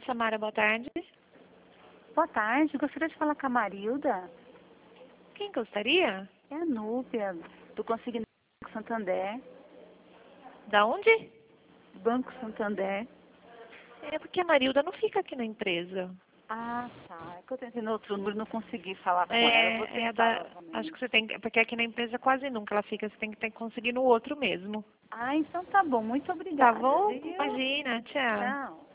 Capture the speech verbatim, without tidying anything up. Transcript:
Samara, boa tarde. Boa tarde, gostaria de falar com a Marilda. Quem gostaria? É a Núbia, do Consignado Banco Santander. Da onde? Banco Santander. É porque a Marilda não fica aqui na empresa. Ah, tá. É que eu tentei no outro número e não consegui falar com ela. Eu vou É, é tentar da, novamente. acho que você tem que, porque aqui na empresa quase nunca ela fica, você tem que ter, conseguir no outro mesmo. Ah, então tá bom. Muito Tá obrigada, bom? viu? Imagina, tchau. Tchau.